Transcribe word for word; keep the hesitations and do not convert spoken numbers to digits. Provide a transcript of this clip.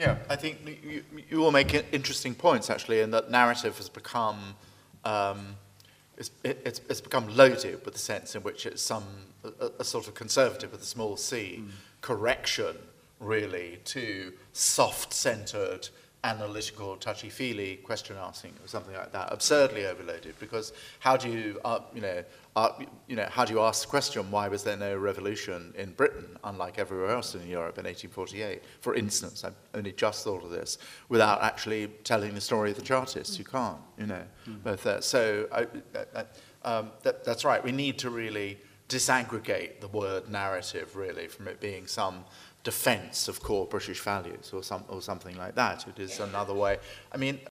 Yeah, I think you, you all make interesting points, actually, in that narrative has become, um, it's, it, it's, it's become loaded with the sense in which it's some, a, a sort of conservative with a small c, mm. correction, really, to soft-centered, analytical, touchy-feely question asking or something like that, absurdly overloaded. Because how do you, uh, you know, uh, you know, how do you ask the question, why was there no revolution in Britain, unlike everywhere else in Europe in eighteen forty-eight? For instance, I've only just thought of this, without actually telling the story of the Chartists. You can't, you know. Mm. Both there. So I, I, um, that, that's right. We need to really disaggregate the word narrative, really, from it being some defense of core British values or some or something like that. It is another way. I mean,